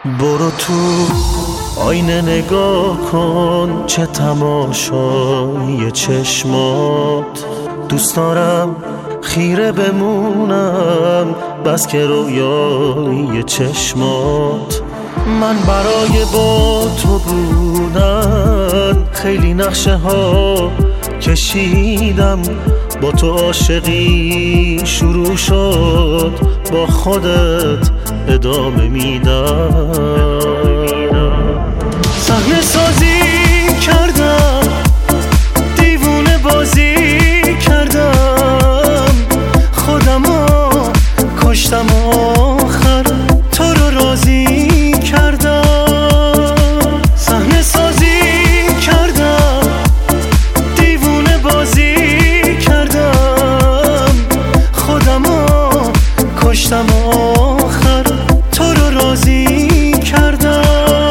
برو تو آینه نگاه کن، چه تماشای چشمات. دوست دارم خیره بمونم بس که رویای چشمات. من برای با تو بودن خیلی نقشه ها کشیدم، با تو عاشقی شروع شد، با خودت ادامه میدم. صحنه سازی کردم، دیوونه بازی کردم، خودمو کشتم، آخر تو رو راضی کردم. صحنه سازی کردم، دیوونه بازی کردم، خودمو کشتم، آخر تو رو راضی کردم.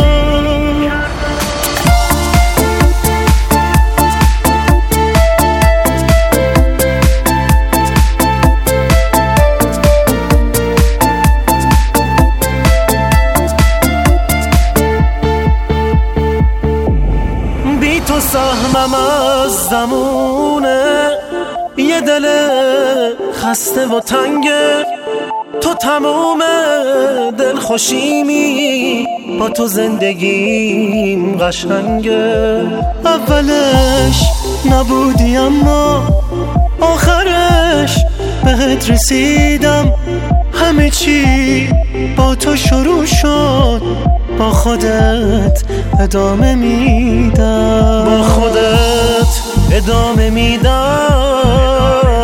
تو سهمم از زمونه، یه دل خسته و تنگه، تو تموم دل خوشیمی، با تو زندگیم قشنگه. اولش نبودی اما آخرش بهت رسیدم، همه چی با تو شروع شد، با خودت ادامه میدم، با خودت ادامه میدم.